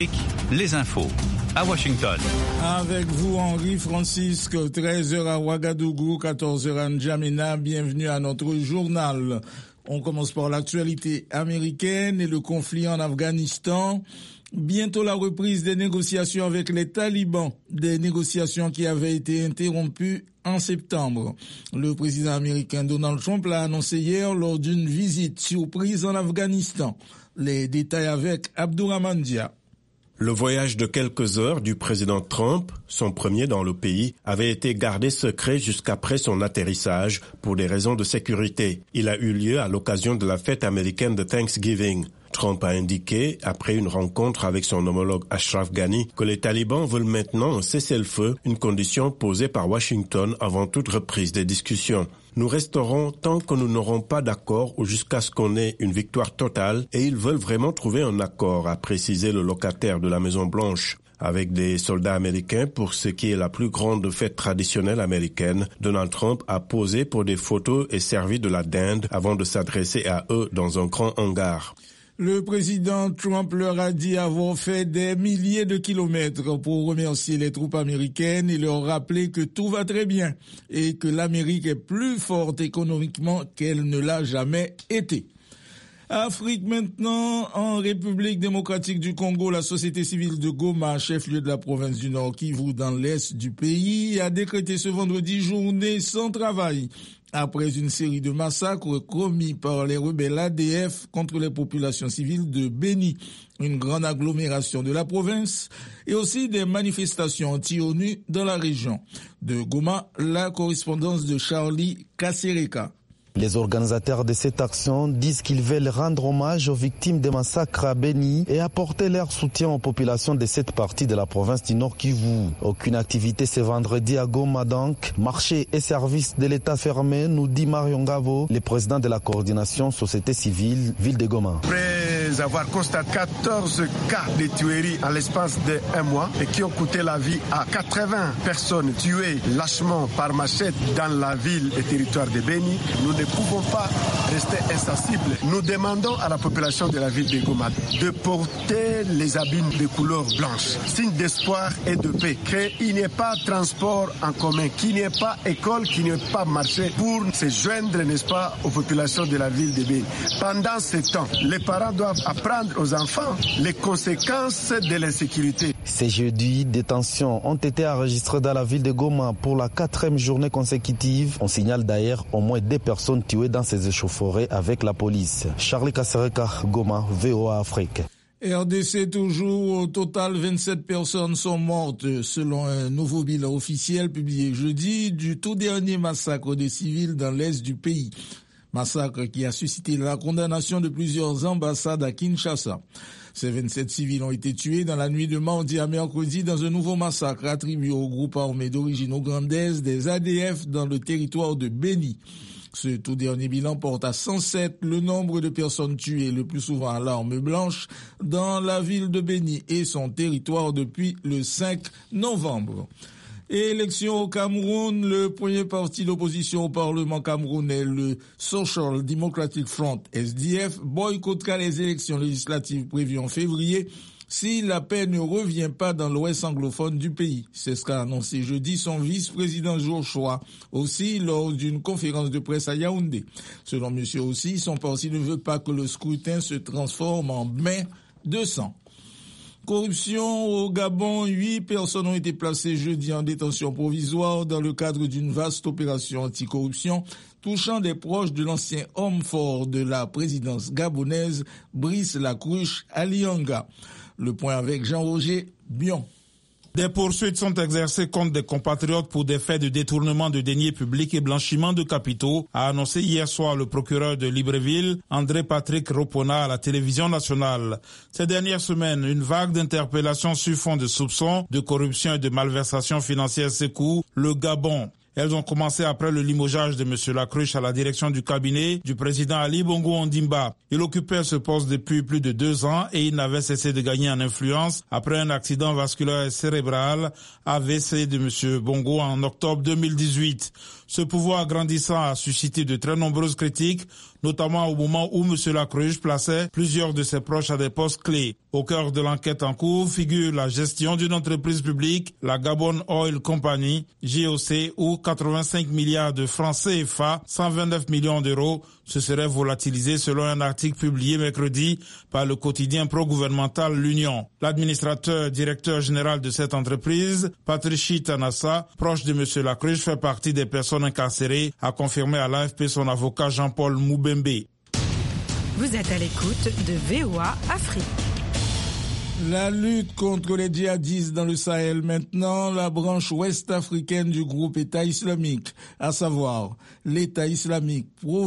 Les infos à Washington. Avec vous, Henri Francisque, 13h à Ouagadougou, 14h à N'Djamena. Bienvenue à notre journal. On commence par l'actualité américaine et le conflit en Afghanistan. Bientôt la reprise des négociations avec les talibans, des négociations qui avaient été interrompues en septembre. Le président américain Donald Trump l'a annoncé hier lors d'une visite surprise en Afghanistan. Les détails avec Abdourahmane Dia. Le voyage de quelques heures du président Trump, son premier dans le pays, avait été gardé secret jusqu'après son atterrissage pour des raisons de sécurité. Il a eu lieu à l'occasion de la fête américaine de Thanksgiving. Trump a indiqué, après une rencontre avec son homologue Ashraf Ghani, que les talibans veulent maintenant un cessez-le-feu, une condition posée par Washington avant toute reprise des discussions. Nous resterons tant que nous n'aurons pas d'accord ou jusqu'à ce qu'on ait une victoire totale et ils veulent vraiment trouver un accord, a précisé le locataire de la Maison-Blanche. Avec des soldats américains pour ce qui est la plus grande fête traditionnelle américaine, Donald Trump a posé pour des photos et servi de la dinde avant de s'adresser à eux dans un grand hangar. Le président Trump leur a dit avoir fait des milliers de kilomètres pour remercier les troupes américaines et leur rappeler que tout va très bien et que l'Amérique est plus forte économiquement qu'elle ne l'a jamais été. Afrique maintenant, en République démocratique du Congo, la société civile de Goma, chef-lieu de la province du Nord Kivu dans l'est du pays, a décrété ce vendredi journée sans travail après une série de massacres commis par les rebelles ADF contre les populations civiles de Beni, une grande agglomération de la province, et aussi des manifestations anti-ONU dans la région. De Goma, la correspondance de Charlie Kassereka. Les organisateurs de cette action disent qu'ils veulent rendre hommage aux victimes des massacres à Beni et apporter leur soutien aux populations de cette partie de la province du Nord Kivu. Aucune activité ce vendredi à Goma donc. Marché et services de l'État fermés, nous dit Marion Gavo, le président de la coordination société civile ville de Goma. Après avoir constaté 14 cas de tueries en l'espace d'un mois et qui ont coûté la vie à 80 personnes tuées lâchement par machette dans la ville et territoire de Beni, nous ne pouvons pas rester insensibles. Nous demandons à la population de la ville de Goma de porter les habits de couleur blanche, signe d'espoir et de paix, qu'il n'y ait pas transport en commun, qu'il n'y ait pas école, qu'il n'y ait pas marché pour se joindre, n'est-ce pas, aux populations de la ville de Beni. Pendant ce temps, les parents doivent apprendre aux enfants les conséquences de l'insécurité. Ces jeudis, des tensions ont été enregistrées dans la ville de Goma pour la 4e journée consécutive. On signale d'ailleurs au moins 2 personnes tuées dans ces échauffourées avec la police. Charlie Kassereka, Goma, VOA Afrique. RDC toujours, au total 27 personnes sont mortes selon un nouveau bilan officiel publié jeudi du tout dernier massacre des civils dans l'est du pays. Massacre qui a suscité la condamnation de plusieurs ambassades à Kinshasa. Ces 27 civils ont été tués dans la nuit de mardi à mercredi dans un nouveau massacre attribué au groupe armé d'origine ougandaise des ADF dans le territoire de Beni. Ce tout dernier bilan porte à 107 le nombre de personnes tuées, le plus souvent à l'arme blanche, dans la ville de Beni et son territoire depuis le 5 novembre. Élection au Cameroun, le premier parti d'opposition au Parlement camerounais, le Social Democratic Front, SDF, boycottera les élections législatives prévues en février si la paix ne revient pas dans l'ouest anglophone du pays. C'est ce qu'a annoncé jeudi son vice-président Joshua, aussi lors d'une conférence de presse à Yaoundé. Selon monsieur aussi, son parti ne veut pas que le scrutin se transforme en bain de sang. Corruption au Gabon, 8 personnes ont été placées jeudi en détention provisoire dans le cadre d'une vaste opération anticorruption touchant des proches de l'ancien homme fort de la présidence gabonaise, Brice Lacruche Alianga. Le point avec Jean-Roger Bion. Des poursuites sont exercées contre des compatriotes pour des faits de détournement de deniers publics et blanchiment de capitaux, a annoncé hier soir le procureur de Libreville, André-Patrick Ropona, à la télévision nationale. Ces dernières semaines, une vague d'interpellations sur fond de soupçons de corruption et de malversation financière secoue le Gabon. Elles ont commencé après le limogeage de M. Lacruche à la direction du cabinet du président Ali Bongo Ondimba. Il occupait ce poste depuis plus de 2 ans et il n'avait cessé de gagner en influence après un accident vasculaire cérébral AVC de M. Bongo en octobre 2018. Ce pouvoir grandissant a suscité de très nombreuses critiques, notamment au moment où M. Lacruche plaçait plusieurs de ses proches à des postes clés. Au cœur de l'enquête en cours figure la gestion d'une entreprise publique, la Gabon Oil Company, GOC, où 85 milliards de francs CFA, 129 millions d'euros, se seraient volatilisés selon un article publié mercredi par le quotidien pro-gouvernemental L'Union. L'administrateur directeur général de cette entreprise, Patrici Tanassa, proche de M. Lacruche, fait partie des personnes incarcérées, a confirmé à l'AFP son avocat Jean-Paul Moubembe. Vous êtes à l'écoute de VOA Afrique. La lutte contre les djihadistes dans le Sahel maintenant, la branche ouest-africaine du groupe État islamique, à savoir l'État islamique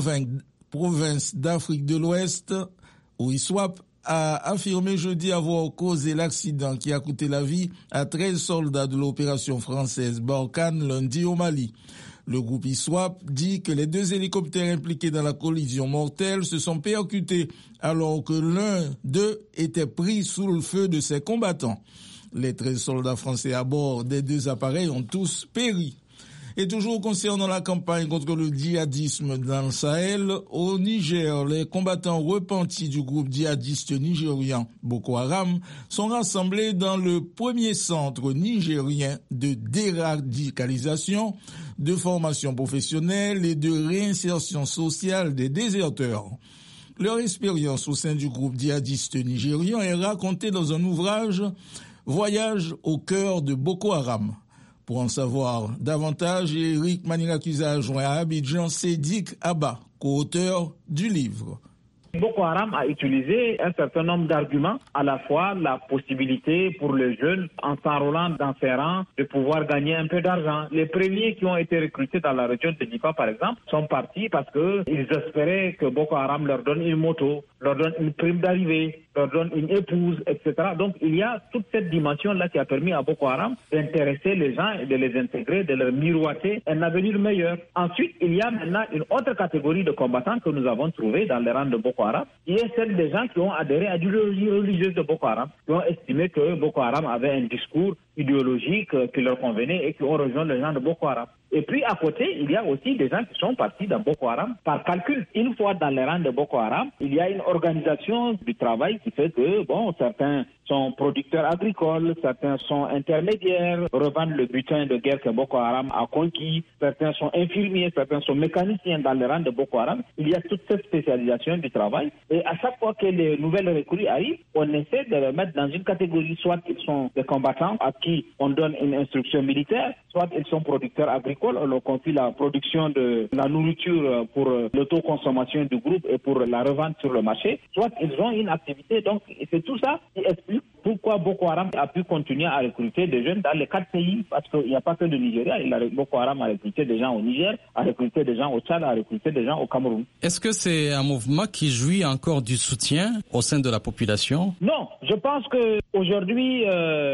province d'Afrique de l'Ouest, ou ISWAP, a affirmé jeudi avoir causé l'accident qui a coûté la vie à 13 soldats de l'opération française Barkhane lundi au Mali. Le groupe ISWAP dit que les 2 hélicoptères impliqués dans la collision mortelle se sont percutés alors que l'un d'eux était pris sous le feu de ses combattants. Les 13 soldats français à bord des 2 appareils ont tous péri. Et toujours concernant la campagne contre le djihadisme dans le Sahel, au Niger, les combattants repentis du groupe djihadiste nigérien Boko Haram sont rassemblés dans le premier centre nigérien de déradicalisation, de formation professionnelle et de réinsertion sociale des déserteurs. Leur expérience au sein du groupe djihadiste nigérien est racontée dans un ouvrage « Voyage au cœur de Boko Haram ». Pour en savoir davantage, Eric Manirakiza a joint à Abidjan Sédik Abba, co-auteur du livre. Boko Haram a utilisé un certain nombre d'arguments, à la fois la possibilité pour les jeunes, en s'enrôlant dans ces rangs, de pouvoir gagner un peu d'argent. Les premiers qui ont été recrutés dans la région de Difa, par exemple, sont partis parce qu'ils espéraient que Boko Haram leur donne une moto, leur donne une prime d'arrivée, leur donne une épouse, etc. Donc il y a toute cette dimension-là qui a permis à Boko Haram d'intéresser les gens et de les intégrer, de leur miroiter un avenir meilleur. Ensuite, il y a maintenant une autre catégorie de combattants que nous avons trouvés dans les rangs de Boko Haram, qui est celle des gens qui ont adhéré à l'idéologie religieuse de Boko Haram, qui ont estimé que Boko Haram avait un discours idéologique qui leur convenait et qui ont rejoint les gens de Boko Haram. Et puis à côté, il y a aussi des gens qui sont partis dans Boko Haram par calcul. Une fois dans les rangs de Boko Haram, il y a une organisation du travail qui fait que, certains sont producteurs agricoles, certains sont intermédiaires, revendent le butin de guerre que Boko Haram a conquis, certains sont infirmiers, certains sont mécaniciens dans les rangs de Boko Haram. Il y a toute cette spécialisation du travail. Et à chaque fois que les nouvelles recrues arrivent, on essaie de les mettre dans une catégorie. Soit ils sont des combattants à qui on donne une instruction militaire, soit ils sont producteurs agricoles, on leur confie la production de la nourriture pour l'autoconsommation du groupe et pour la revente sur le marché, soit ils ont une activité. Donc c'est tout ça qui explique pourquoi Boko Haram a pu continuer à recruter des jeunes dans les 4 pays, parce qu'il n'y a pas que le Nigeria. Boko Haram a recruté des gens au Niger, a recruté des gens au Tchad, a recruté des gens au Cameroun. Est-ce que c'est un mouvement qui jouit encore du soutien au sein de la population? Non, je pense qu'aujourd'hui,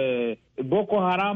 Boko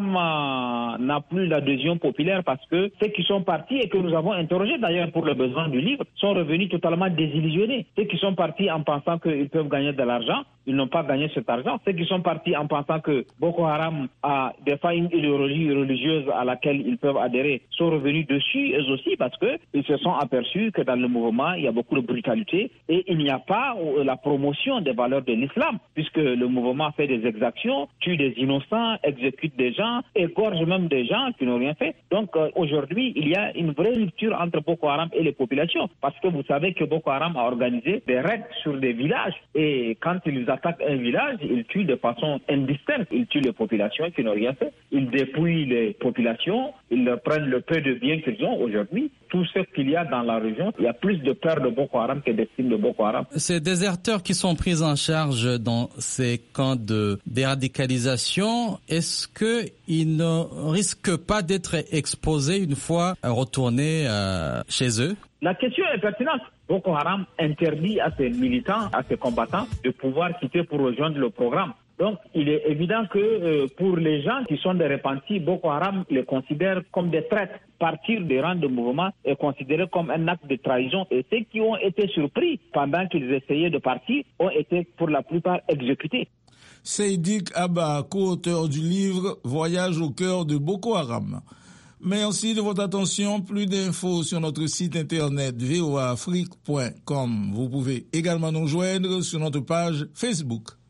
Haram n'a plus l'adhésion populaire parce que ceux qui sont partis et que nous avons interrogés d'ailleurs pour le besoin du livre sont revenus totalement désillusionnés. Ceux qui sont partis en pensant qu'ils peuvent gagner de l'argent, ils n'ont pas gagné cet argent. Ceux qui sont partis en pensant que Boko Haram a des fois une idéologie religieuse à laquelle ils peuvent adhérer sont revenus dessus eux aussi parce qu'ils se sont aperçus que dans le mouvement il y a beaucoup de brutalité et il n'y a pas la promotion des valeurs de l'islam puisque le mouvement fait des exactions, tue des innocents, exécute des gens, égorge même des gens qui n'ont rien fait. Donc aujourd'hui, il y a une vraie rupture entre Boko Haram et les populations parce que vous savez que Boko Haram a organisé des raids sur des villages et quand ils attaquent un village, ils tuent de façon indistincte. Ils tuent les populations qui n'ont rien fait. Ils dépouillent les populations, ils leur prennent le peu de biens qu'ils ont aujourd'hui. Tout ce qu'il y a dans la région, il y a plus de peurs de Boko Haram que de victimes de Boko Haram. Ces déserteurs qui sont pris en charge dans ces camps de déradicalisation, est-ce qu'ils ne risquent pas d'être exposés une fois retournés chez eux? La question est pertinente. Boko Haram interdit à ses militants, à ses combattants, de pouvoir quitter pour rejoindre le programme. Donc, il est évident que pour les gens qui sont des repentis, Boko Haram les considère comme des traîtres. Partir des rangs de mouvement est considéré comme un acte de trahison. Et ceux qui ont été surpris pendant qu'ils essayaient de partir ont été pour la plupart exécutés. Sédik Abba, co-auteur du livre « Voyage au cœur de Boko Haram ». Merci de votre attention. Plus d'infos sur notre site internet voaafrique.com. Vous pouvez également nous joindre sur notre page Facebook.